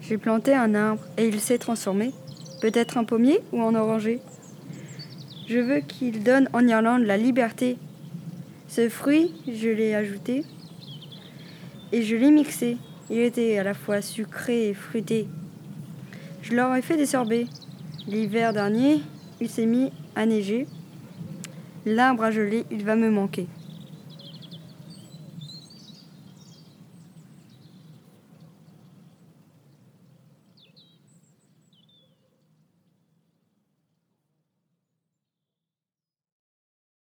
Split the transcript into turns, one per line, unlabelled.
J'ai planté un arbre et il s'est transformé. Peut-être un pommier ou en oranger. Je veux qu'il donne en Irlande la liberté. Ce fruit, je l'ai ajouté et je l'ai mixé. Il était à la fois sucré et fruité. Je leur ai fait des sorbets. L'hiver dernier, il s'est mis à neiger. L'arbre a gelé, il va me manquer.